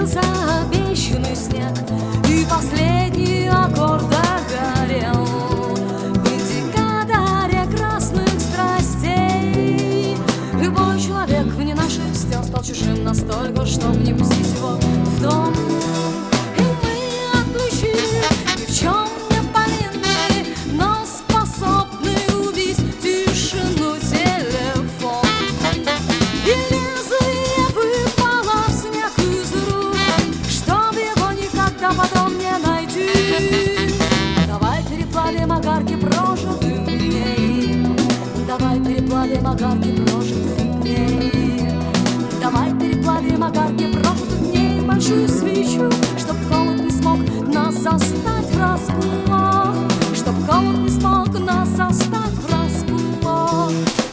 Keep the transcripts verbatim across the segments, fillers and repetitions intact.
за обещанный снег, и последний аккорд догорел в индикаторе красных страстей. Любой человек вне наших стен стал чужим настолько, чтобы не пустить его в дом. И мы отключили ни в чем не повинный, но способный убить тишину телефон. И лезвие выпало в снег из рук, чтоб его никогда потом не найти. Давай переплавим огарки прожитых дней, давай переплавим огарки прожитых дней, давай переплавим огарки прожитых дней в большую свечу, чтоб холод не смог нас застать врасплох, чтоб холод не смог нас застать врасплох.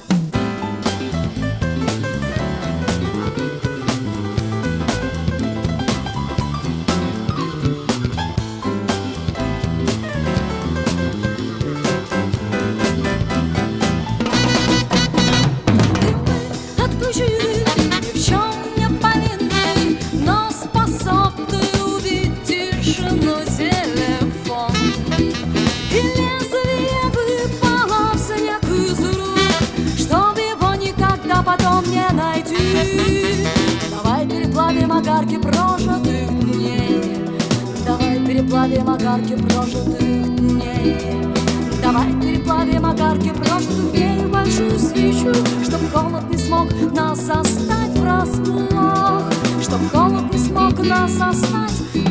Отключили ни в чем не повинный, но способный убить тишину телефон. И лезвие выпало в снег из рук, чтоб его никогда потом не найти. Давай переплавим огарки прожитых дней, давай переплавим огарки прожитых дней, давай переплавим огарки прожитых дней в большую свечу, чтоб холод не смог нас застать врасплох, чтоб холод не смог нас застать